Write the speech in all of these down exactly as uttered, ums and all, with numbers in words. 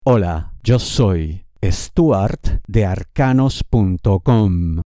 Hola, yo soy Stuart de arcanos punto com.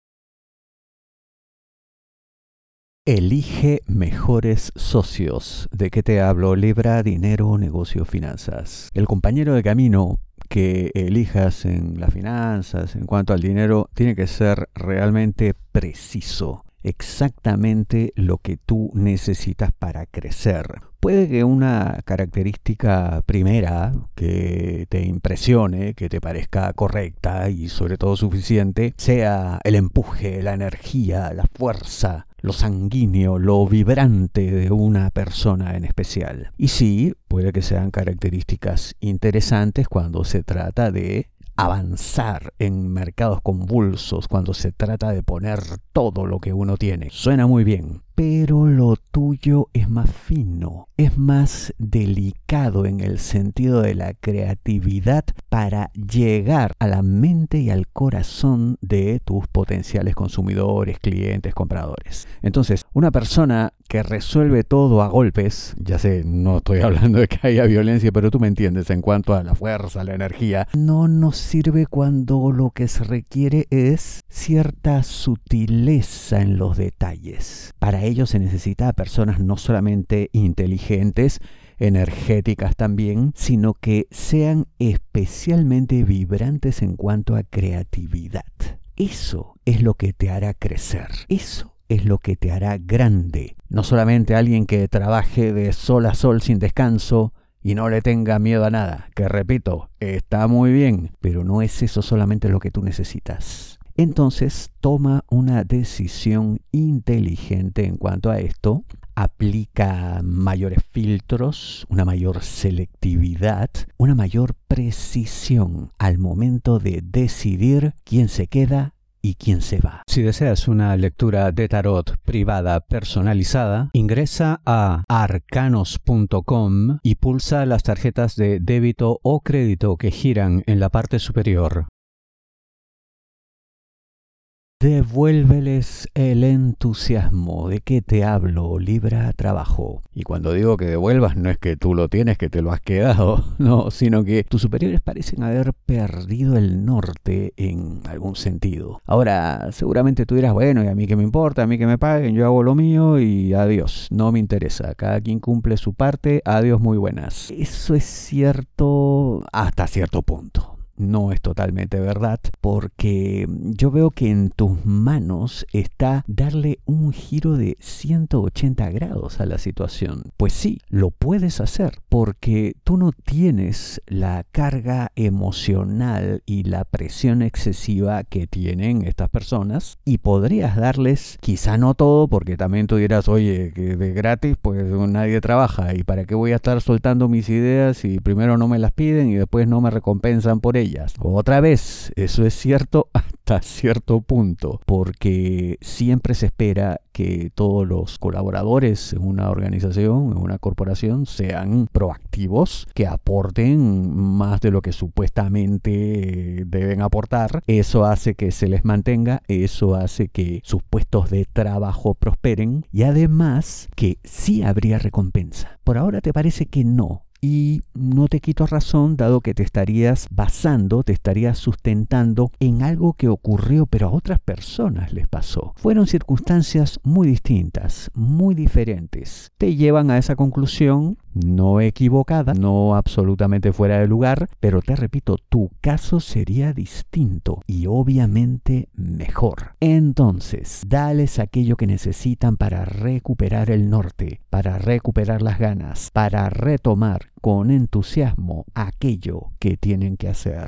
Elige mejores socios. ¿De qué te hablo? Libra, dinero, negocio, finanzas. El compañero de camino que elijas en las finanzas, en cuanto al dinero, tiene que ser realmente preciso. Exactamente lo que tú necesitas para crecer. Puede que una característica primera que te impresione, que te parezca correcta y sobre todo suficiente, sea el empuje, la energía, la fuerza, lo sanguíneo, lo vibrante de una persona en especial. Y sí, puede que sean características interesantes cuando se trata de avanzar en mercados convulsos, cuando se trata de poner todo lo que uno tiene. Suena muy bien, pero lo tuyo es más fino, es más delicado en el sentido de la creatividad para llegar a la mente y al corazón de tus potenciales consumidores, clientes, compradores. Entonces, una persona que resuelve todo a golpes, ya sé, no estoy hablando de que haya violencia, pero tú me entiendes en cuanto a la fuerza, la energía, no nos sirve cuando lo que se requiere es cierta sutileza en los detalles. Para ello se necesita personas no solamente inteligentes, energéticas también, sino que sean especialmente vibrantes en cuanto a creatividad. Eso es lo que te hará crecer. Eso es lo que te hará grande. No solamente alguien que trabaje de sol a sol sin descanso y no le tenga miedo a nada, que repito, está muy bien, pero no es eso solamente lo que tú necesitas. Entonces, toma una decisión inteligente en cuanto a esto, aplica mayores filtros, una mayor selectividad, una mayor precisión al momento de decidir quién se queda y quién se va. Si deseas una lectura de tarot privada personalizada, ingresa a arcanos punto com y pulsa las tarjetas de débito o crédito que giran en la parte superior. Devuélveles el entusiasmo. ¿De qué te hablo? Libra, trabajo. Y cuando digo que devuelvas, no es que tú lo tienes, que te lo has quedado, no, sino que tus superiores parecen haber perdido el norte en algún sentido. Ahora, seguramente tú dirás, bueno, y a mí qué me importa, a mí que me paguen, yo hago lo mío y adiós, no me interesa. Cada quien cumple su parte, adiós, muy buenas. Eso es cierto hasta cierto punto. No es totalmente verdad, porque yo veo que en tus manos está darle un giro de ciento ochenta grados a la situación. Pues sí, lo puedes hacer, porque tú no tienes la carga emocional y la presión excesiva que tienen estas personas, y podrías darles, quizá no todo, porque también tú dirás, oye, que de gratis pues nadie trabaja, y para qué voy a estar soltando mis ideas si primero no me las piden y después no me recompensan por ellas. Otra vez, eso es cierto hasta cierto punto, porque siempre se espera que todos los colaboradores en una organización, en una corporación, sean proactivos, que aporten más de lo que supuestamente deben aportar. Eso hace que se les mantenga, eso hace que sus puestos de trabajo prosperen y además que sí habría recompensa. Por ahora te parece que no. Y no te quito razón, dado que te estarías basando, te estarías sustentando en algo que ocurrió, pero a otras personas les pasó. Fueron circunstancias muy distintas, muy diferentes. Te llevan a esa conclusión, no equivocada, no absolutamente fuera de lugar, pero te repito, tu caso sería distinto y obviamente mejor. Entonces, dales aquello que necesitan para recuperar el norte, para recuperar las ganas, para retomar con entusiasmo aquello que tienen que hacer.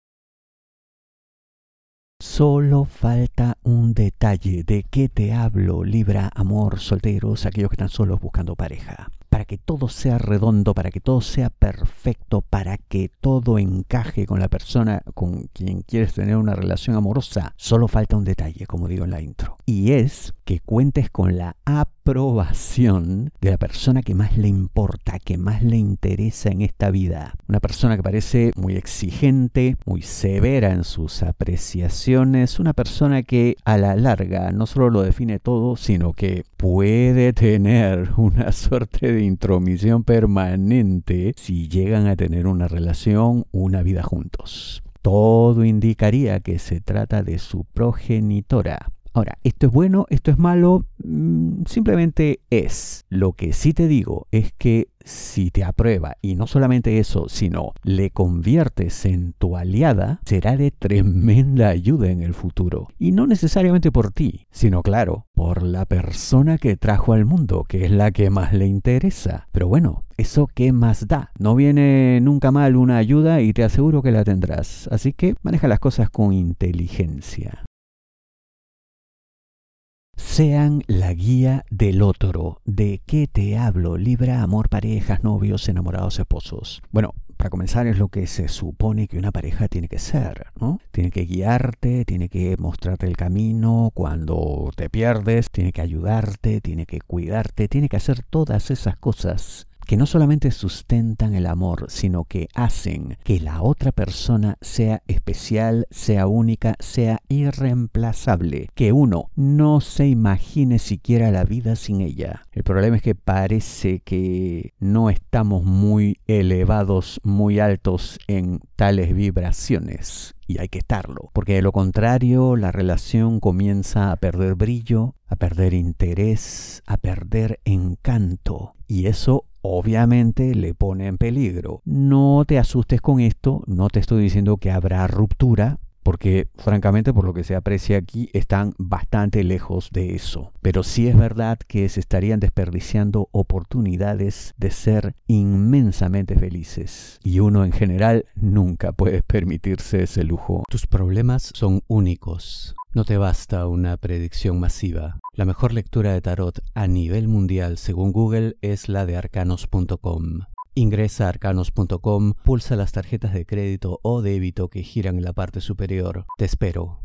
Solo falta un detalle. ¿De qué te hablo? Libra, amor, solteros, aquellos que están solos buscando pareja. Para que todo sea redondo, para que todo sea perfecto, para que todo encaje con la persona con quien quieres tener una relación amorosa, solo falta un detalle, como digo en la intro. Y es que cuentes con la aprobación de la persona que más le importa, que más le interesa en esta vida. Una persona que parece muy exigente, muy severa en sus apreciaciones, una persona que a la larga no solo lo define todo, sino que puede tener una suerte de de intromisión permanente si llegan a tener una relación, una vida juntos. Todo indicaría que se trata de su progenitora. Ahora, ¿esto es bueno? ¿Esto es malo? Mm, simplemente es. Lo que sí te digo es que si te aprueba, y no solamente eso, sino le conviertes en tu aliada, será de tremenda ayuda en el futuro. Y no necesariamente por ti, sino claro, por la persona que trajo al mundo, que es la que más le interesa. Pero bueno, ¿eso qué más da? No viene nunca mal una ayuda y te aseguro que la tendrás. Así que maneja las cosas con inteligencia. Sean la guía del otro. ¿De qué te hablo? Libra, amor, parejas, novios, enamorados, esposos. Bueno, para comenzar es lo que se supone que una pareja tiene que ser, ¿no? Tiene que guiarte, tiene que mostrarte el camino cuando te pierdes, tiene que ayudarte, tiene que cuidarte, tiene que hacer todas esas cosas que no solamente sustentan el amor, sino que hacen que la otra persona sea especial, sea única, sea irreemplazable, que uno no se imagine siquiera la vida sin ella. El problema es que parece que no estamos muy elevados, muy altos en tales vibraciones. Y hay que estarlo, porque de lo contrario la relación comienza a perder brillo, a perder interés, a perder encanto. Y eso obviamente le pone en peligro. No te asustes con esto, no te estoy diciendo que habrá ruptura, porque francamente por lo que se aprecia aquí están bastante lejos de eso. Pero sí es verdad que se estarían desperdiciando oportunidades de ser inmensamente felices. Y uno en general nunca puede permitirse ese lujo. Tus problemas son únicos. No te basta una predicción masiva. La mejor lectura de tarot a nivel mundial según Google es la de arcanos punto com. Ingresa a arcanos punto com, pulsa las tarjetas de crédito o débito que giran en la parte superior. Te espero.